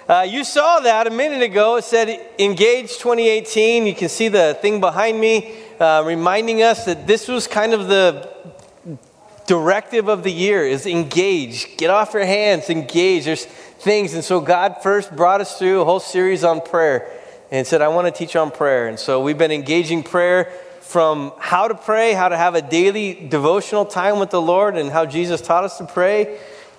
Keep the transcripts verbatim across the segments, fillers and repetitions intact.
Uh, you saw that a minute ago. It said Engage twenty eighteen. You can see the thing behind me uh, reminding us that this was kind of the directive of the year is engage. Get off your hands, engage. There's things. And so God first brought us through a whole series on prayer and said, I want to teach on prayer. And so we've been engaging prayer from how to pray, how to have a daily devotional time with the Lord and how Jesus taught us to pray,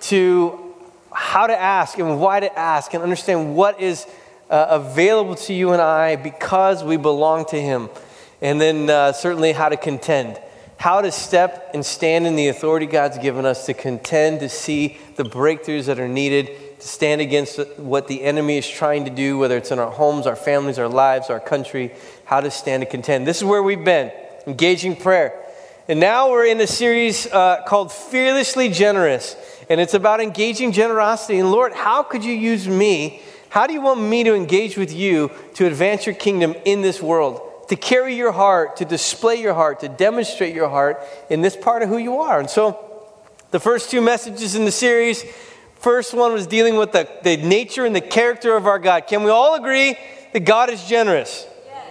to how to ask and why to ask and understand what is uh, available to you and I because we belong to Him. And then uh, certainly how to contend, how to step and stand in the authority God's given us to contend, to see the breakthroughs that are needed, to stand against what the enemy is trying to do, whether it's in our homes, our families, our lives, our country, how to stand and contend. This is where we've been, engaging prayer. And now we're in a series uh, called Fearlessly Generous. And it's about engaging generosity. And Lord, how could you use me? How do you want me to engage with you to advance your kingdom in this world? To carry your heart, to display your heart, to demonstrate your heart in this part of who you are. And so the first two messages in the series, first one was dealing with the, the nature and the character of our God. Can we all agree that God is generous?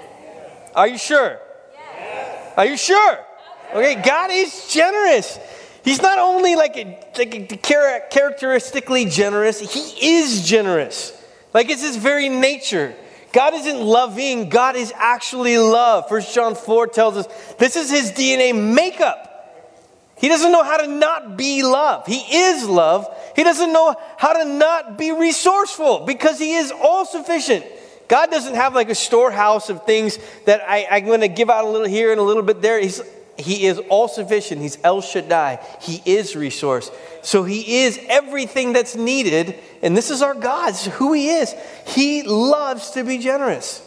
Yes. Are you sure? Yes. Are you sure? Okay, God is generous. He's not only like a, like a characteristically generous, He is generous. Like it's His very nature. God isn't loving, God is actually love. First John four tells us this is His D N A makeup. He doesn't know how to not be love. He is love. He doesn't know how to not be resourceful because He is all sufficient. God doesn't have like a storehouse of things that I, I'm going to give out a little here and a little bit there. He's He is all sufficient. He's El Shaddai. He is resource. So He is everything that's needed. And this is our God. This is who He is. He loves to be generous.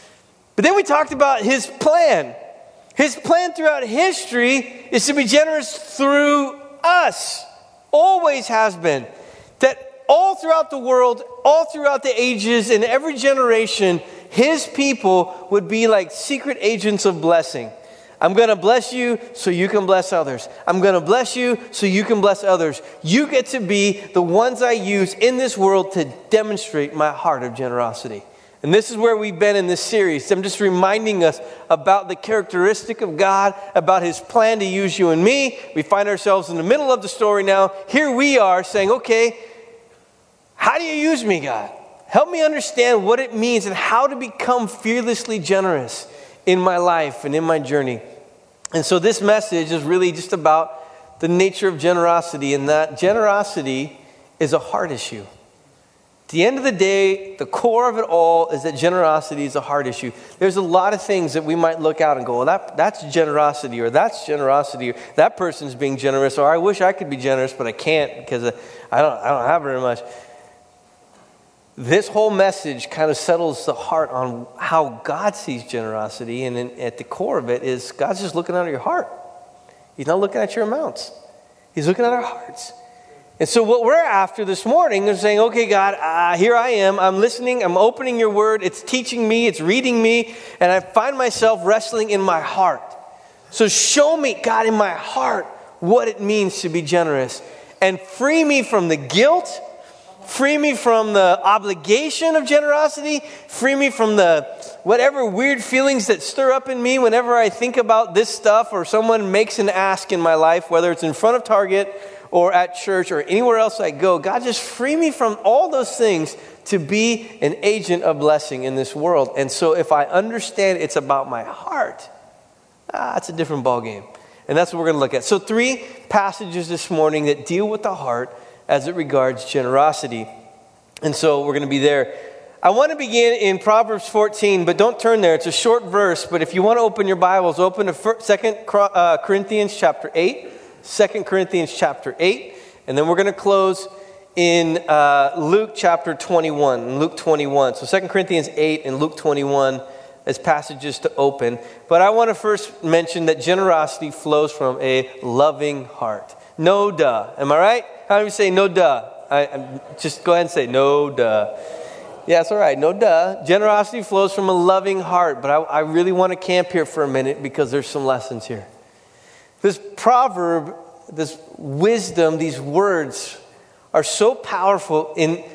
But then we talked about His plan. His plan throughout history is to be generous through us. Always has been. That all throughout the world, all throughout the ages, in every generation, His people would be like secret agents of blessing. I'm going to bless you so you can bless others. I'm going to bless you so you can bless others. You get to be the ones I use in this world to demonstrate my heart of generosity. And this is where we've been in this series. I'm just reminding us about the characteristic of God, about His plan to use you and me. We find ourselves in the middle of the story now. Here we are saying, okay, how do you use me, God? Help me understand what it means and how to become fearlessly generous in my life and in my journey. And so this message is really just about the nature of generosity, and that generosity is a heart issue. At the end of the day, the core of it all is that generosity is a heart issue. There's a lot of things that we might look out and go, well, that, that's generosity, or that's generosity, or that person's being generous, or I wish I could be generous, but I can't because I don't, I don't have very much. This whole message kind of settles the heart on how God sees generosity. And in, at the core of it is God's just looking at your heart. He's not looking at your amounts. He's looking at our hearts. And so what we're after this morning is saying, okay, God, uh, here I am. I'm listening. I'm opening your word. It's teaching me. It's reading me. And I find myself wrestling in my heart. So show me, God, in my heart, what it means to be generous. And free me from the guilt. Free me from the obligation of generosity. Free me from the whatever weird feelings that stir up in me whenever I think about this stuff or someone makes an ask in my life, whether it's in front of Target or at church or anywhere else I go. God, just free me from all those things to be an agent of blessing in this world. And so if I understand it's about my heart, ah, it's a different ballgame. And that's what we're going to look at. So three passages this morning that deal with the heart as it regards generosity. And so we're going to be there. I want to begin in Proverbs fourteen, but don't turn there. It's a short verse, but if you want to open your Bibles, open to Second Corinthians chapter eight. Second Corinthians chapter eight. And then we're going to close in uh, Luke chapter twenty-one. Luke twenty-one. So Second Corinthians eight and Luke twenty-one as passages to open. But I want to first mention that generosity flows from a loving heart. No duh. Am I right? How do we say no duh? I, I'm, just go ahead and say no duh. Yeah, that's all right. No duh. Generosity flows from a loving heart. But I, I really want to camp here for a minute because there's some lessons here. This proverb, this wisdom, these words are so powerful in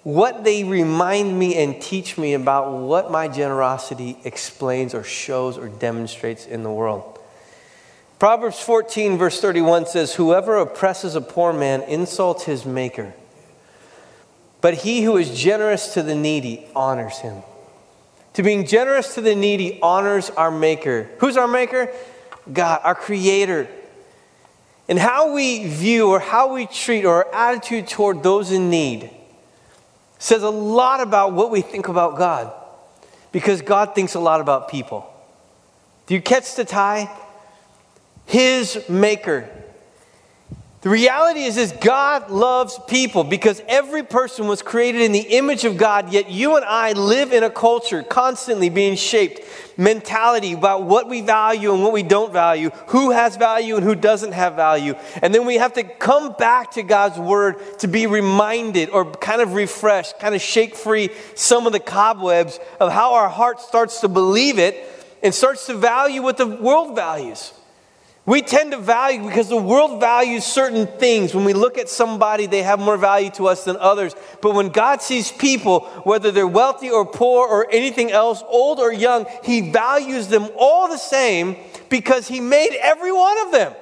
what they remind me and teach me about what my generosity explains or shows or demonstrates in the world. Proverbs fourteen verse thirty-one says, whoever oppresses a poor man insults his maker, but he who is generous to the needy honors him. To being generous to the needy honors our maker. Who's our maker? God, our creator. And how we view or how we treat or our attitude toward those in need says a lot about what we think about God. Because God thinks a lot about people. Do you catch the tie? His maker. The reality is, is God loves people because every person was created in the image of God, yet you and I live in a culture constantly being shaped, mentality about what we value and what we don't value, who has value and who doesn't have value. And then we have to come back to God's word to be reminded or kind of refreshed, kind of shake free some of the cobwebs of how our heart starts to believe it and starts to value what the world values. We tend to value because the world values certain things. When we look at somebody, they have more value to us than others. But when God sees people, whether they're wealthy or poor or anything else, old or young, He values them all the same because He made every one of them.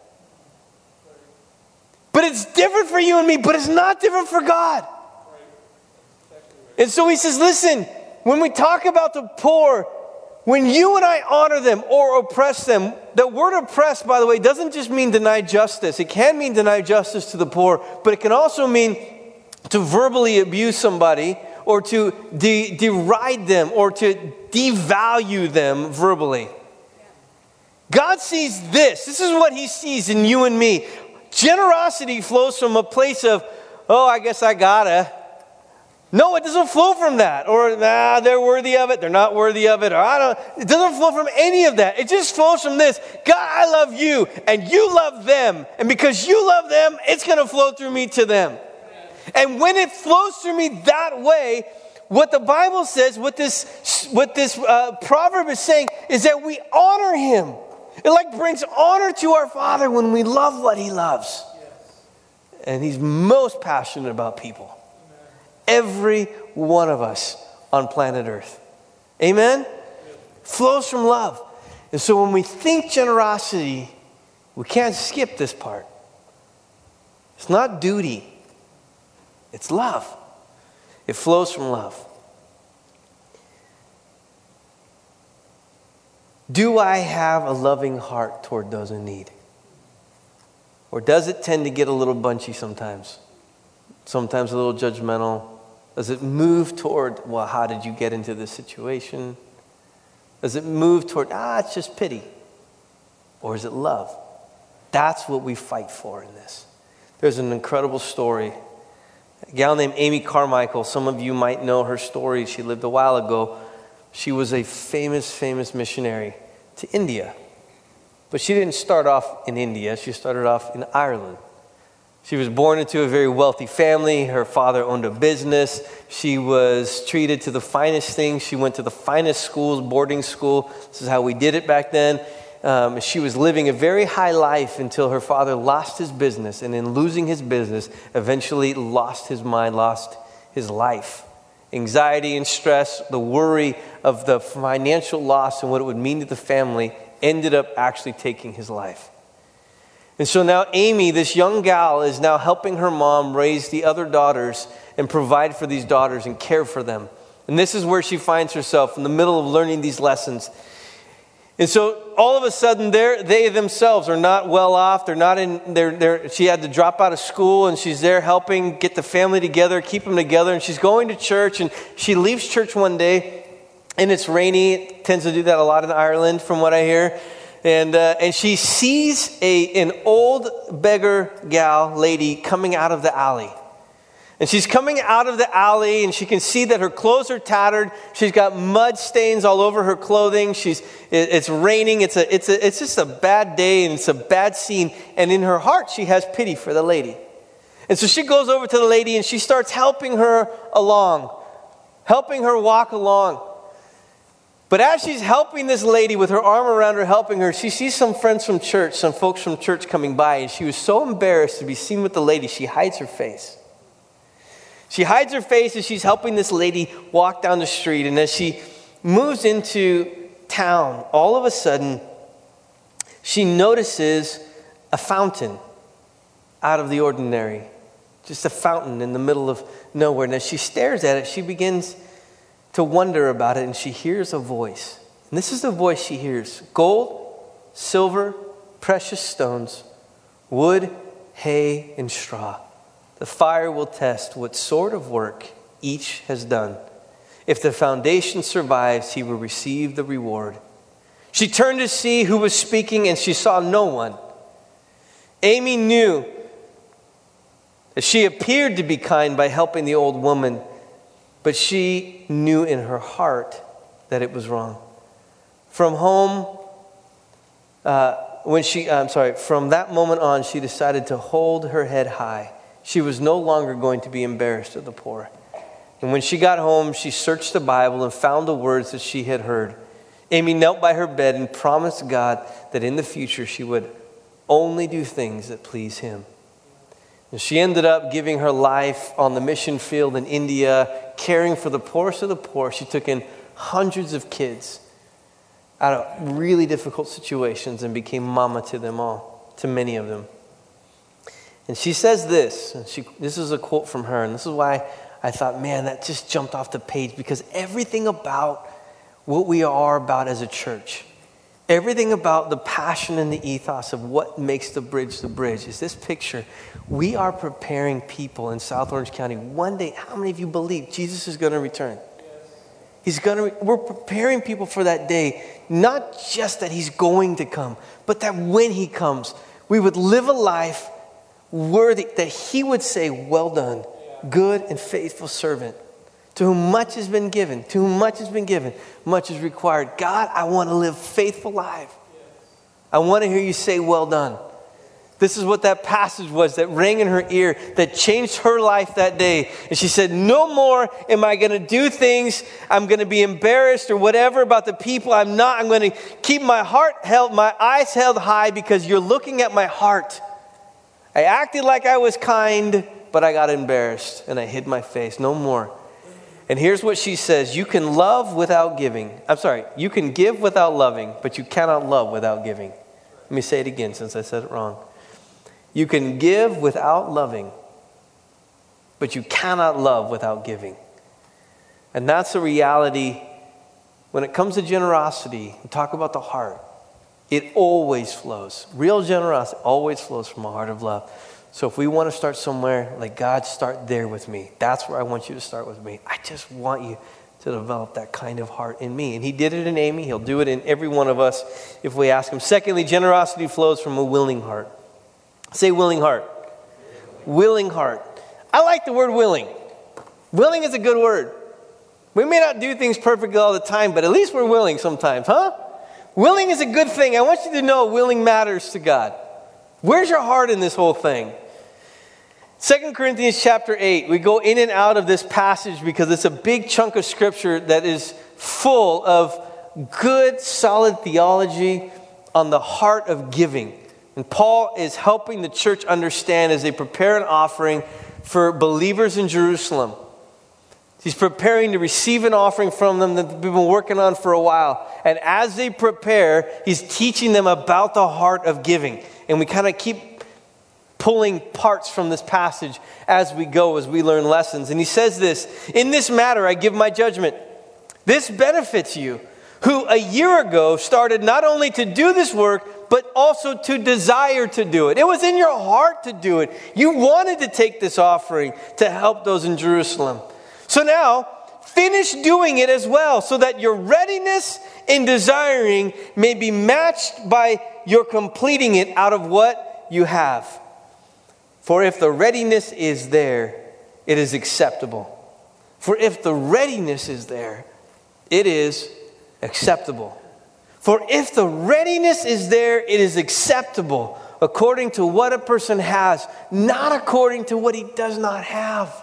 But it's different for you and me, but it's not different for God. And so He says, listen, when we talk about the poor, when you and I honor them or oppress them, the word oppress, by the way, doesn't just mean deny justice. It can mean deny justice to the poor, but it can also mean to verbally abuse somebody or to de- deride them or to devalue them verbally. God sees this. This is what He sees in you and me. Generosity flows from a place of, oh, I guess I gotta. No, it doesn't flow from that. Or, nah, they're worthy of it, they're not worthy of it. Or, I don't. It doesn't flow from any of that. It just flows from this. God, I love you, and you love them. And because you love them, it's going to flow through me to them. And when it flows through me that way, what the Bible says, what this, what this uh, proverb is saying, is that we honor Him. It like brings honor to our Father when we love what He loves. And He's most passionate about people. Every one of us on planet Earth. Amen? Flows from love. And so when we think generosity, we can't skip this part. It's not duty. It's love. It flows from love. Do I have a loving heart toward those in need? Or does it tend to get a little bunchy sometimes? Sometimes a little judgmental. Does it move toward, well, how did you get into this situation? Does it move toward, ah, it's just pity? Or is it love? That's what we fight for in this. There's an incredible story. A gal named Amy Carmichael, some of you might know her story. She lived a while ago. She was a famous, famous missionary to India. But she didn't start off in India. She started off in Ireland. She was born into a very wealthy family. Her father owned a business. She was treated to the finest things. She went to the finest schools, boarding school. This is how we did it back then. Um, she was living a very high life until her father lost his business. And in losing his business, eventually lost his mind, lost his life. Anxiety and stress, the worry of the financial loss and what it would mean to the family ended up actually taking his life. And so now Amy, this young gal, is now helping her mom raise the other daughters and provide for these daughters and care for them. And this is where she finds herself in the middle of learning these lessons. And so all of a sudden, they themselves are not well off. They're not in. They're, they're, she had to drop out of school, and she's there helping get the family together, keep them together. And she's going to church, and she leaves church one day, and it's rainy. It tends to do that a lot in Ireland, from what I hear. And uh, and she sees a an old beggar gal lady coming out of the alley. And she's coming out of the alley, and she can see that her clothes are tattered. She's got mud stains all over her clothing. She's it, it's raining. It's a it's a it's just a bad day, and it's a bad scene. And in her heart, she has pity for the lady. And so she goes over to the lady, and she starts helping her along, helping her walk along. But as she's helping this lady with her arm around her, helping her, she sees some friends from church, some folks from church coming by, and she was so embarrassed to be seen with the lady, she hides her face. She hides her face as she's helping this lady walk down the street. And as she moves into town, all of a sudden, she notices a fountain out of the ordinary. Just a fountain in the middle of nowhere. And as she stares at it, she begins to wonder about it, and she hears a voice. And this is the voice she hears. Gold, silver, precious stones, wood, hay, and straw. The fire will test what sort of work each has done. If the foundation survives, he will receive the reward. She turned to see who was speaking, and she saw no one. Amy knew that she appeared to be kind by helping the old woman, but she knew in her heart that it was wrong. From home, uh, when she, I'm sorry, from that moment on, she decided to hold her head high. She was no longer going to be embarrassed of the poor. And when she got home, she searched the Bible and found the words that she had heard. Amy knelt by her bed and promised God that in the future she would only do things that please Him. And she ended up giving her life on the mission field in India, caring for the poorest of the poor. She took in hundreds of kids out of really difficult situations and became mama to them all, to many of them. And she says this, and she, this is a quote from her, and this is why I thought, man, that just jumped off the page, because everything about what we are about as a church, everything about the passion and the ethos of what makes the bridge the bridge is this picture. We are preparing people in South Orange County. One day, how many of you believe Jesus is going to return? He's going to. Re- we're preparing people for that day, not just that He's going to come, but that when He comes, we would live a life worthy, that He would say, well done, good and faithful servant, to whom much has been given, to whom much has been given, much is required. God, I want to live faithful life. I want to hear You say, well done. This is what that passage was that rang in her ear, that changed her life that day. And she said, no more am I going to do things. I'm going to be embarrassed or whatever about the people. I'm not. I'm going to keep my heart held, my eyes held high, because You're looking at my heart. I acted like I was kind, but I got embarrassed and I hid my face. No more. And here's what she says. You can love without giving. I'm sorry. You can give without loving, but you cannot love without giving. Let me say it again since I said it wrong. You can give without loving, but you cannot love without giving. And that's the reality when it comes to generosity. And talk about the heart. It always flows. Real generosity always flows from a heart of love. So if we want to start somewhere, like, God, start there with me. That's where I want You to start with me. I just want You to develop that kind of heart in me. And He did it in Amy. He'll do it in every one of us if we ask Him. Secondly, generosity flows from a willing heart. Say willing heart. Willing heart. I like the word willing. Willing is a good word. We may not do things perfectly all the time, but at least we're willing sometimes, huh? Willing is a good thing. I want you to know willing matters to God. Where's your heart in this whole thing? Second Corinthians chapter eight. We go in and out of this passage because it's a big chunk of scripture that is full of good, solid theology on the heart of giving. And Paul is helping the church understand as they prepare an offering for believers in Jerusalem. He's preparing to receive an offering from them that they've been working on for a while. And as they prepare, he's teaching them about the heart of giving. And we kind of keep pulling parts from this passage as we go, as we learn lessons. And he says this, in this matter I give my judgment. This benefits you, who a year ago started not only to do this work, but also to desire to do it. It was in your heart to do it. You wanted to take this offering to help those in Jerusalem. So now, finish doing it as well, so that your readiness in desiring may be matched by your completing it out of what you have. For if the readiness is there, it is acceptable. For if the readiness is there, it is acceptable. For if the readiness is there, it is acceptable, according to what a person has, not according to what he does not have.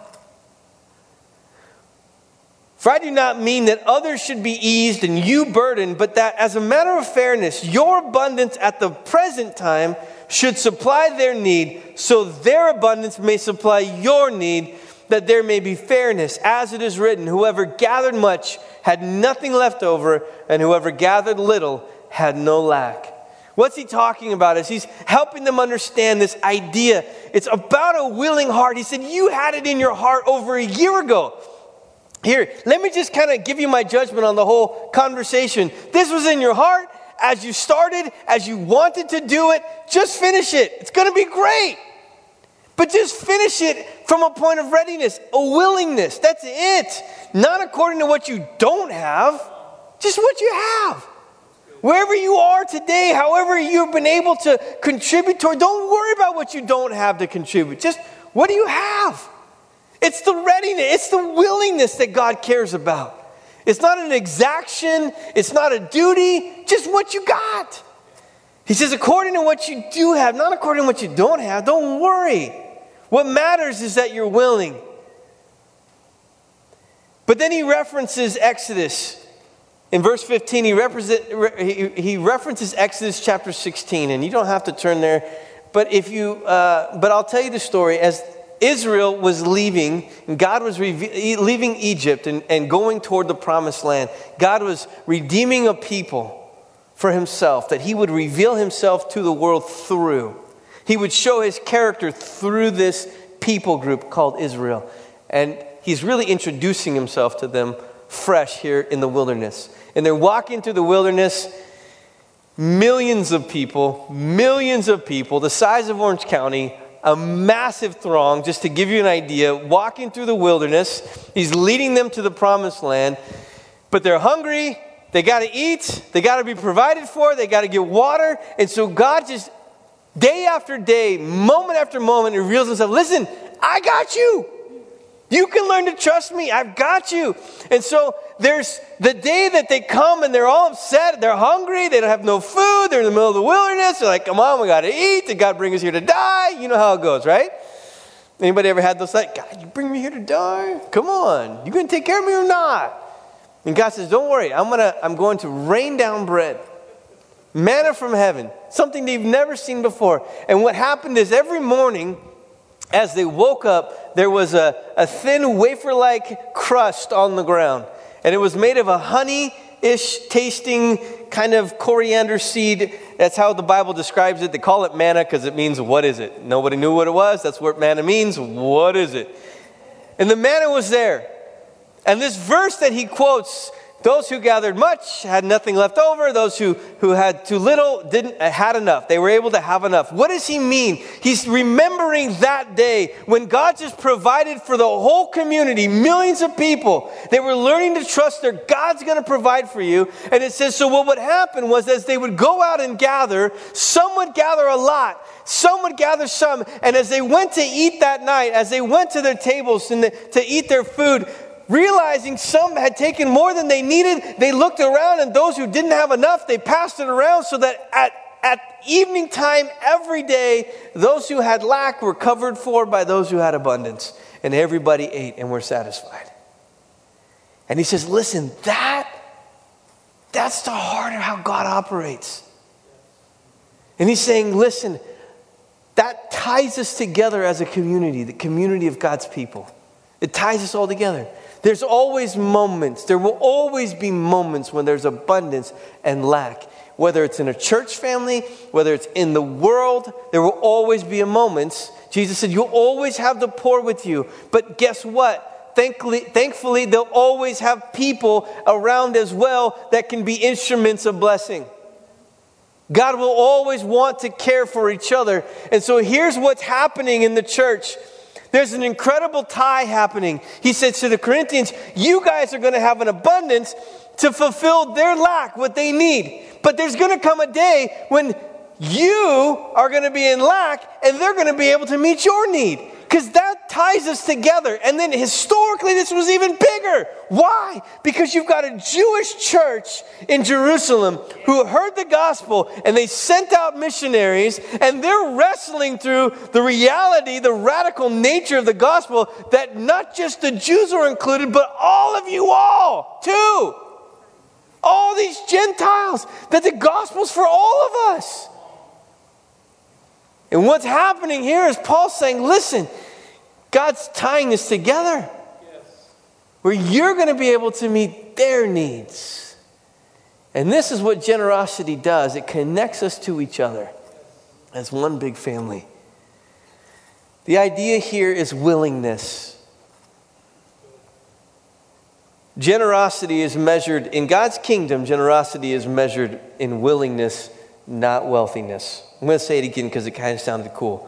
For I do not mean that others should be eased and you burdened, but that as a matter of fairness, your abundance at the present time should supply their need, so their abundance may supply your need, that there may be fairness, as it is written, whoever gathered much had nothing left over, and whoever gathered little had no lack. What's he talking about? Is he's helping them understand this idea. It's about a willing heart. He said, you had it in your heart over a year ago. Here, let me just kind of give you my judgment on the whole conversation. This was in your heart as you started, as you wanted to do it. Just finish it. It's going to be great. But just finish it from a point of readiness, a willingness. That's it. Not according to what you don't have, just what you have. Wherever you are today, however you've been able to contribute toward, don't worry about what you don't have to contribute. Just what do you have? It's the readiness, it's the willingness that God cares about. It's not an exaction, it's not a duty, just what you got. He says, according to what you do have, not according to what you don't have, don't worry. What matters is that you're willing. But then he references Exodus. In verse fifteen, he, represent, he references Exodus chapter sixteen, and you don't have to turn there. But if you, uh, but I'll tell you the story. As Israel was leaving, and God was re- leaving Egypt and, and going toward the promised land, God was redeeming a people for himself, that he would reveal himself to the world through. He would show his character through this people group called Israel. And he's really introducing himself to them fresh here in the wilderness. And they're walking through the wilderness, millions of people, millions of people, the size of Orange County, a massive throng, just to give you an idea, walking through the wilderness. He's leading them to the promised land, but they're hungry, they got to eat, they got to be provided for, they got to get water. And so God just, day after day, moment after moment, reveals himself. Listen, I got you. You can learn to trust me. I've got you. And so there's the day that they come and they're all upset. They're hungry. They don't have no food. They're in the middle of the wilderness. They're like, come on, we got to eat. Did God bring us here to die? You know how it goes, right? Anybody ever had those like, God, you bring me here to die? Come on. You going to take care of me or not? And God says, don't worry. I'm gonna, I'm going to rain down bread. Manna from heaven. Something they've never seen before. And what happened is every morning, as they woke up, there was a, a thin wafer-like crust on the ground. And it was made of a honey-ish tasting kind of coriander seed. That's how the Bible describes it. They call it manna because it means, what is it? Nobody knew what it was. That's what manna means. What is it? And the manna was there. And this verse that he quotes, those who gathered much had nothing left over. Those who, who had too little didn't had enough. They were able to have enough. What does he mean? He's remembering that day when God just provided for the whole community, millions of people. They were learning to trust their God's going to provide for you. And it says, so what would happen was as they would go out and gather, some would gather a lot. Some would gather some. And as they went to eat that night, as they went to their tables and the, to eat their food, realizing some had taken more than they needed, they looked around, and those who didn't have enough, they passed it around so that at, at evening time every day, those who had lack were covered for by those who had abundance. And everybody ate and were satisfied. And he says, listen, that, that's the heart of how God operates. And he's saying, listen, that ties us together as a community, the community of God's people. It ties us all together. There's always moments, there will always be moments when there's abundance and lack. Whether it's in a church family, whether it's in the world, there will always be a moments. Jesus said, you'll always have the poor with you. But guess what? Thankfully, thankfully, they'll always have people around as well that can be instruments of blessing. God will always want to care for each other. And so here's what's happening in the church. There's an incredible tie happening. He said to the Corinthians, you guys are going to have an abundance to fulfill their lack, what they need. But there's going to come a day when you are going to be in lack and they're going to be able to meet your need. Because that ties us together. And then historically, this was even bigger. Why? Because you've got a Jewish church in Jerusalem who heard the gospel and they sent out missionaries, and they're wrestling through the reality, the radical nature of the gospel, that not just the Jews are included, but all of you all, too. All these Gentiles, that the gospel's for all of us. And what's happening here is Paul saying, listen, God's tying this together. Yes. Where you're going to be able to meet their needs. And this is what generosity does. It connects us to each other as one big family. The idea here is willingness. Generosity is measured, in God's kingdom, generosity is measured in willingness, not wealthiness. I'm going to say it again because it kind of sounded cool.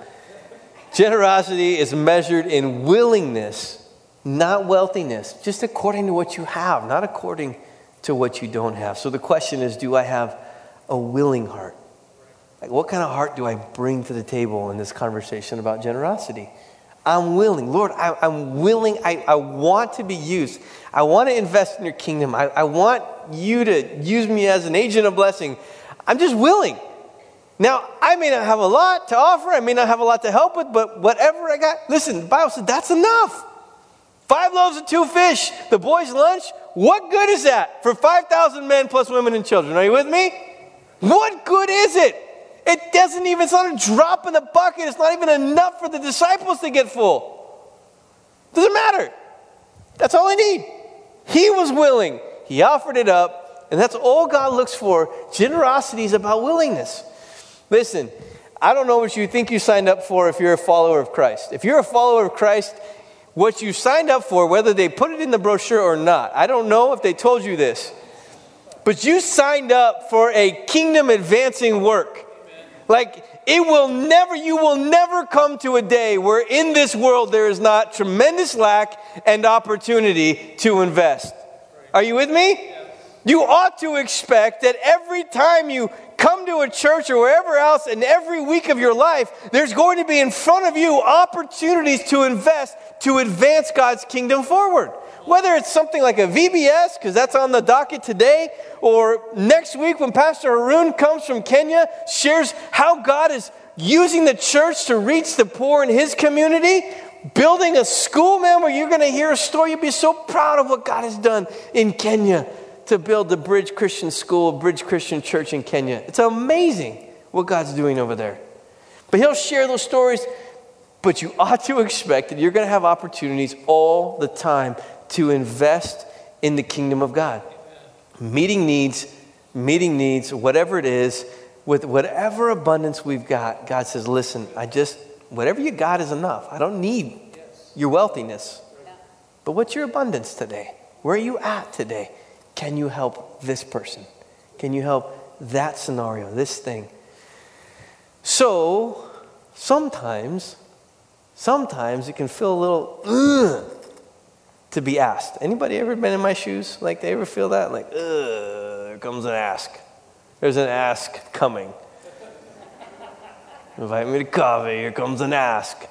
Generosity is measured in willingness, not wealthiness, just according to what you have, not according to what you don't have. So the question is, do I have a willing heart? Like, what kind of heart do I bring to the table in this conversation about generosity? I'm willing. Lord, I, I'm willing. I, I want to be used. I want to invest in your kingdom. I, I want you to use me as an agent of blessing. I'm just willing. Now, I may not have a lot to offer. I may not have a lot to help with, but whatever I got, listen, the Bible said that's enough. Five loaves and two fish, the boys' lunch. What good is that for five thousand men plus women and children? Are you with me? What good is it? It doesn't even, it's not a drop in the bucket. It's not even enough for the disciples to get full. Doesn't matter. That's all I need. He was willing. He offered it up. And that's all God looks for. Generosity is about willingness. Listen, I don't know what you think you signed up for if you're a follower of Christ. If you're a follower of Christ, what you signed up for, whether they put it in the brochure or not, I don't know if they told you this. But you signed up for a kingdom advancing work. Like, it will never, you will never come to a day where in this world there is not tremendous lack and opportunity to invest. Are you with me? You ought to expect that every time you come to a church or wherever else, and every week of your life, there's going to be in front of you opportunities to invest to advance God's kingdom forward. Whether it's something like a V B S, because that's on the docket today, or next week when Pastor Haroon comes from Kenya, shares how God is using the church to reach the poor in his community, building a school, man, where you're going to hear a story. You'll be so proud of what God has done in Kenya to build the Bridge Christian School, Bridge Christian Church in Kenya. It's amazing what God's doing over there. But he'll share those stories, but you ought to expect that you're going to have opportunities all the time to invest in the kingdom of God. Meeting needs, meeting needs, whatever it is, with whatever abundance we've got, God says, listen, I just, whatever you got is enough. I don't need your wealthiness. But what's your abundance today? Where are you at today? Can you help this person? Can you help that scenario, this thing? So, sometimes, sometimes it can feel a little, ugh, to be asked. Anybody ever been in my shoes? Like, they ever feel that? Like, ugh, there comes an ask. There's an ask coming. Invite me to coffee, here comes an ask.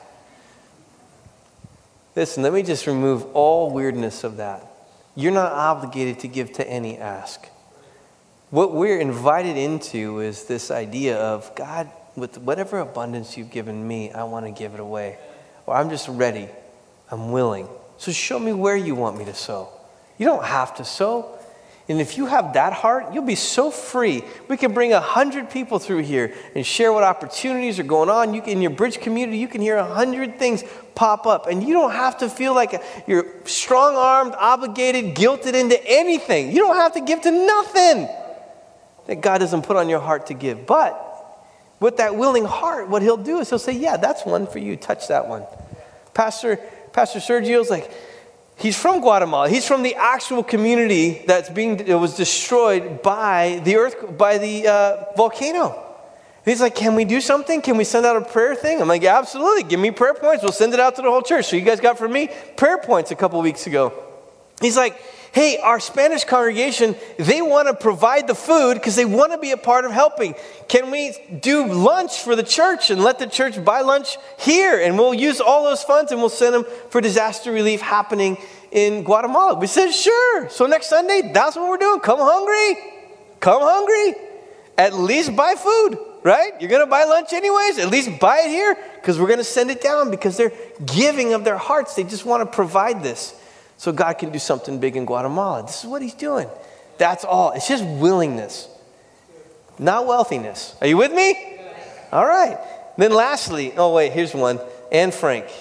Listen, let me just remove all weirdness of that. You're not obligated to give to any ask. What we're invited into is this idea of, God, with whatever abundance you've given me, I want to give it away. Or I'm just ready. I'm willing. So show me where you want me to sow. You don't have to sow. And if you have that heart, you'll be so free. We can bring a hundred people through here and share what opportunities are going on. You can, in your Bridge community, you can hear a hundred things pop up. And you don't have to feel like you're strong-armed, obligated, guilted into anything. You don't have to give to nothing that God doesn't put on your heart to give. But with that willing heart, what he'll do is he'll say, yeah, that's one for you. Touch that one. Pastor, Pastor Sergio's like, he's from Guatemala. He's from the actual community that's being, it was destroyed by the earth, by the uh, volcano. He's like, can we do something? Can we send out a prayer thing? I'm like, yeah, absolutely. Give me prayer points. We'll send it out to the whole church. So you guys got from me prayer points a couple weeks ago. He's like, hey, our Spanish congregation, they want to provide the food because they want to be a part of helping. Can we do lunch for the church and let the church buy lunch here? And we'll use all those funds and we'll send them for disaster relief happening in Guatemala. We said, sure. So next Sunday, that's what we're doing. Come hungry. Come hungry. At least buy food, right? You're going to buy lunch anyways. At least buy it here because we're going to send it down because they're giving of their hearts. They just want to provide this so God can do something big in Guatemala. This is what he's doing. That's all. It's just willingness, not wealthiness. Are you with me? All right. Then lastly, oh wait, here's one. Anne Frank.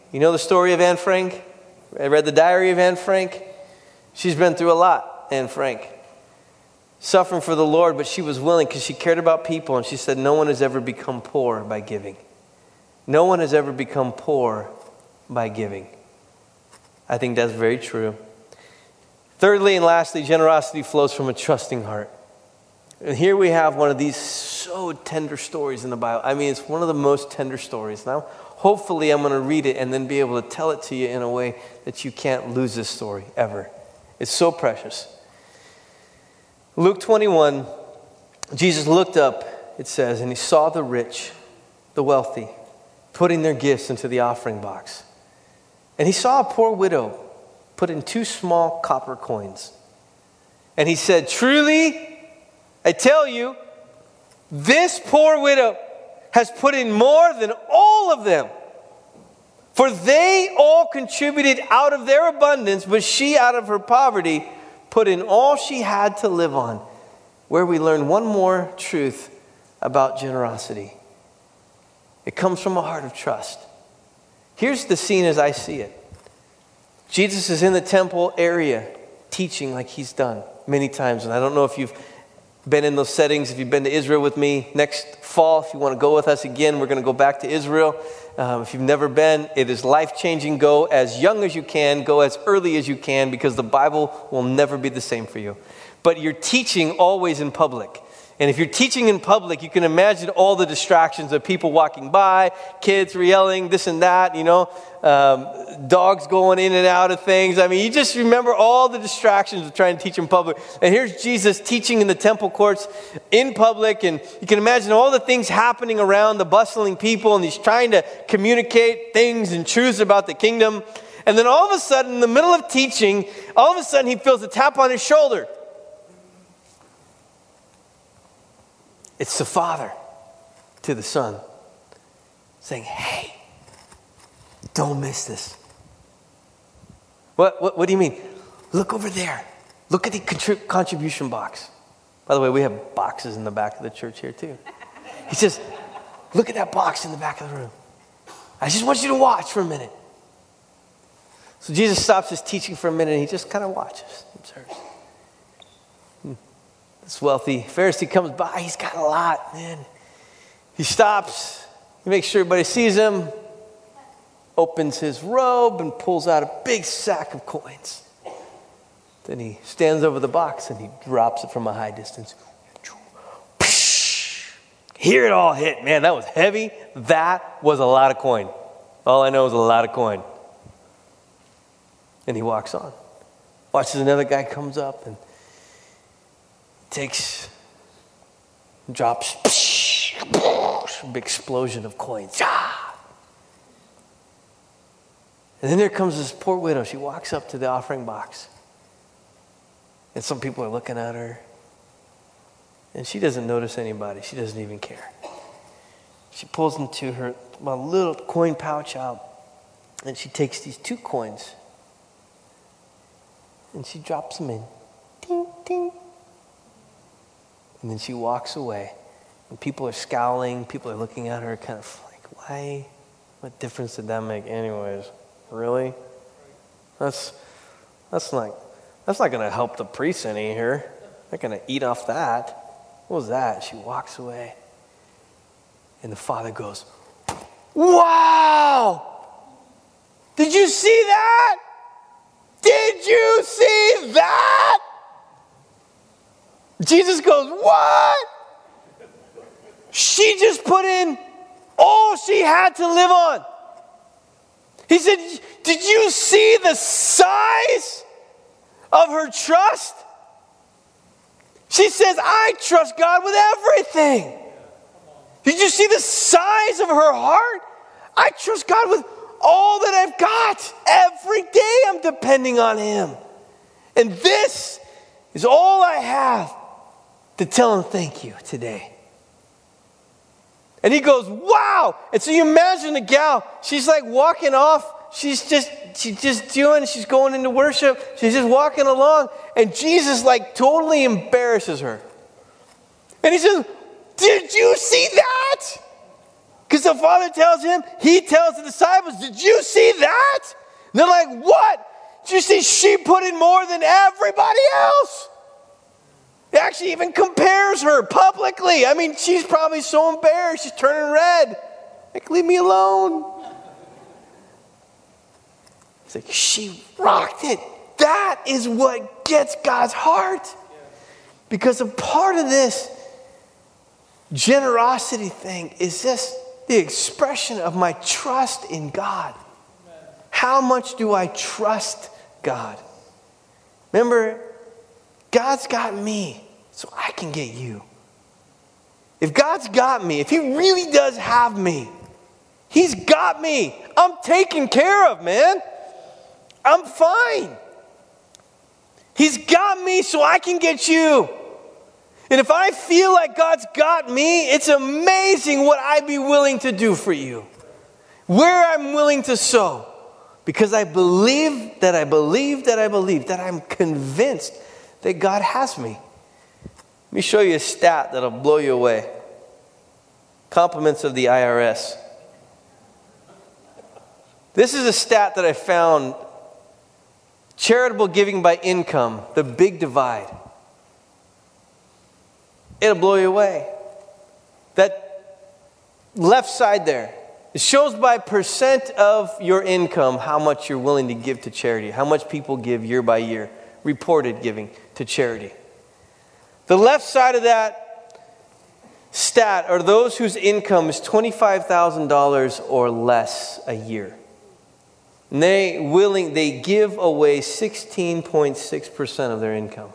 You know the story of Anne Frank? I read the diary of Anne Frank. She's been through a lot, Anne Frank. Suffering for the Lord, but she was willing because she cared about people. And she said, no one has ever become poor by giving. No one has ever become poor by giving. I think that's very true. Thirdly and lastly, generosity flows from a trusting heart. And here we have one of these so tender stories in the Bible. I mean, it's one of the most tender stories. Now, hopefully I'm going to read it and then be able to tell it to you in a way that you can't lose this story ever. It's so precious. Luke twenty-one, Jesus looked up, it says, and he saw the rich, the wealthy, putting their gifts into the offering box. And he saw a poor widow put in two small copper coins. And he said, truly, I tell you, this poor widow has put in more than all of them. For they all contributed out of their abundance, but she out of her poverty put in all she had to live on. Where we learn one more truth about generosity. It comes from a heart of trust. Here's the scene as I see it. Jesus is in the temple area teaching like he's done many times. And I don't know if you've been in those settings, if you've been to Israel with me. Next fall, if you want to go with us again, we're going to go back to Israel. Um, if you've never been, it is life-changing. Go as young as you can. Go as early as you can, because the Bible will never be the same for you. But you're teaching always in public. And if you're teaching in public, you can imagine all the distractions of people walking by, kids yelling, this and that, you know, um, dogs going in and out of things. I mean, you just remember all the distractions of trying to teach in public. And here's Jesus teaching in the temple courts in public. And you can imagine all the things happening around, the bustling people. And he's trying to communicate things and truths about the kingdom. And then all of a sudden, in the middle of teaching, all of a sudden he feels a tap on his shoulder. It's the Father to the Son saying, hey, don't miss this. What, what, what do you mean? Look over there. Look at the contrib- contribution box. By the way, we have boxes in the back of the church here too. He says, look at that box in the back of the room. I just want you to watch for a minute. So Jesus stops his teaching for a minute and he just kind of watches, observes. This wealthy Pharisee comes by. He's got a lot, man. He stops. He makes sure everybody sees him. Opens his robe and pulls out a big sack of coins. Then he stands over the box and he drops it from a high distance. Hear it all hit. Man, that was heavy. That was a lot of coin. All I know is a lot of coin. And he walks on. Watches another guy comes up and takes, drops, a big explosion of coins. And then there comes this poor widow. She walks up to the offering box. And some people are looking at her. And she doesn't notice anybody. She doesn't even care. She pulls into her a little coin pouch out. And she takes these two coins. And she drops them in. Ding, ding. And then she walks away. And people are scowling. People are looking at her kind of like, why? What difference did that make anyways? Really? That's that's not that's not going to help the priest any here. They're going to eat off that. What was that? She walks away. And the Father goes, wow! Did you see that? Did you see that? Jesus goes, what? She just put in all she had to live on. He said, did you see the size of her trust? She says, I trust God with everything. Did you see the size of her heart? I trust God with all that I've got. Every day I'm depending on Him. And this is all I have to tell Him thank you today. And he goes, wow. And so you imagine the gal, she's like walking off. She's just, she's just doing, she's going into worship. She's just walking along. And Jesus like totally embarrasses her. And he says, did you see that? Because the Father tells him, he tells the disciples, did you see that? And they're like, what? Did you see she put in more than everybody else? It actually even compares her publicly. I mean, she's probably so embarrassed. She's turning red. Like, leave me alone. He's like, she rocked it. That is what gets God's heart. Because a part of this generosity thing is just the expression of my trust in God. How much do I trust God? Remember, God's got me, so I can get you. If God's got me, if he really does have me, he's got me. I'm taken care of, man. I'm fine. He's got me so I can get you. And if I feel like God's got me, it's amazing what I'd be willing to do for you. Where I'm willing to sow. Because I believe that I believe that I believe that I'm convinced that God has me. Let me show you a stat that'll blow you away. Compliments of the I R S. This is a stat that I found. Charitable giving by income, the big divide. It'll blow you away. That left side there, it shows by percent of your income how much you're willing to give to charity, how much people give year by year, reported giving to charity. The left side of that stat are those whose income is twenty-five thousand dollars or less a year. And they willing they give away sixteen point six percent of their income.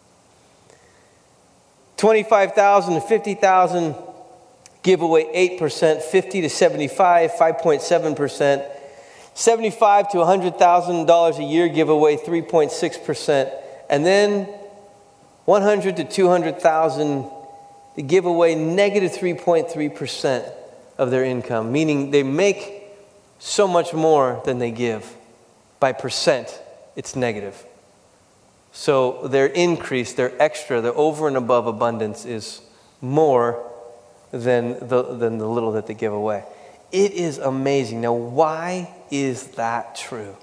twenty-five thousand to fifty thousand give away eight percent, fifty to seventy-five, five point seven percent. seventy-five to one hundred thousand dollars a year give away three point six percent. And then one hundred to two hundred thousand they give away negative three point three percent of their income, meaning they make so much more than they give. By percent, it's negative. So their increase, their extra, their over and above abundance is more than the, than the little that they give away. It is amazing. Now, why is that true?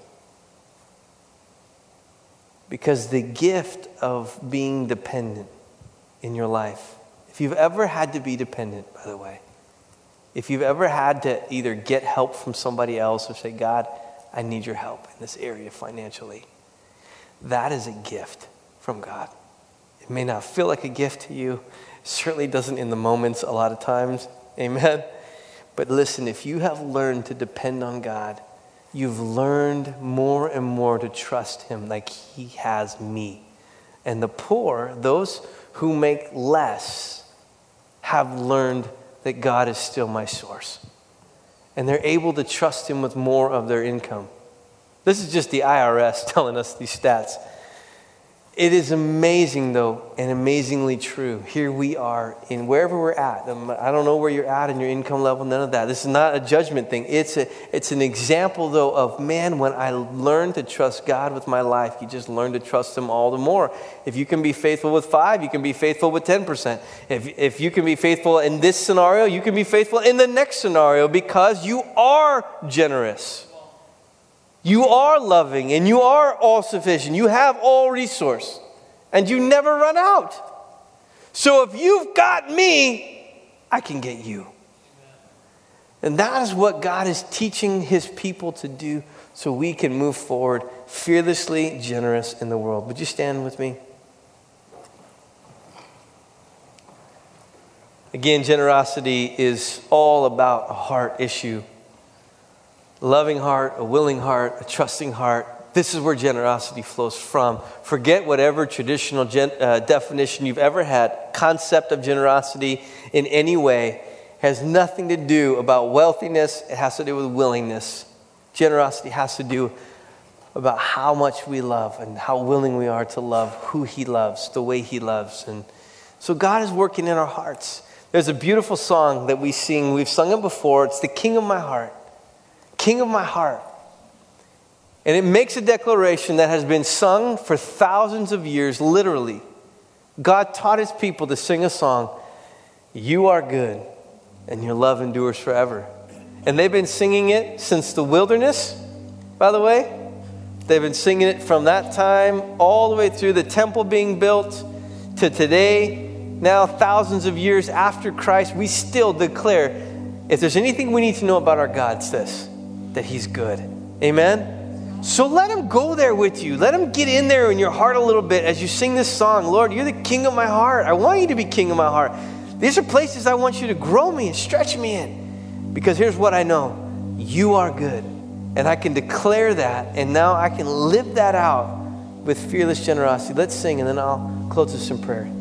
Because the gift of being dependent in your life, if you've ever had to be dependent, by the way, if you've ever had to either get help from somebody else or say, God, I need your help in this area financially, that is a gift from God. It may not feel like a gift to you. It certainly doesn't in the moments a lot of times. Amen. But listen, if you have learned to depend on God, you've learned more and more to trust him like he has me. And the poor, those who make less, have learned that God is still my source. And they're able to trust him with more of their income. This is just the I R S telling us these stats. It is amazing, though, and amazingly true. Here we are in wherever we're at. I don't know where you're at in your income level, none of that. This is not a judgment thing. It's a, it's an example, though, of, man, when I learn to trust God with my life, you just learn to trust him all the more. If you can be faithful with five, you can be faithful with ten percent. If, if you can be faithful in this scenario, you can be faithful in the next scenario because you are generous. You are loving and you are all sufficient. You have all resource and you never run out. So if you've got me, I can get you. And that is what God is teaching his people to do so we can move forward fearlessly generous in the world. Would you stand with me? Again, generosity is all about a heart issue. A loving heart, a willing heart, a trusting heart. This is where generosity flows from. Forget whatever traditional gen, uh, definition you've ever had. Concept of generosity in any way has nothing to do about wealthiness. It has to do with willingness. Generosity has to do about how much we love and how willing we are to love who he loves, the way he loves. And so God is working in our hearts. There's a beautiful song that we sing. We've sung it before. It's the King of My Heart. King of my heart. And it makes a declaration that has been sung for thousands of years, literally. God taught his people to sing a song. You are good. and your love endures forever. And they've been singing it since the wilderness, by the way. They've been singing it from that time all the way through the temple being built to today. Now, thousands of years after Christ, we still declare, if there's anything we need to know about our God, it's this, that he's good. Amen? So let him go there with you. Let him get in there in your heart a little bit as you sing this song. Lord, you're the king of my heart. I want you to be king of my heart. These are places I want you to grow me and stretch me in. Because here's what I know. You are good. And I can declare that. And now I can live that out with fearless generosity. Let's sing and then I'll close this in prayer.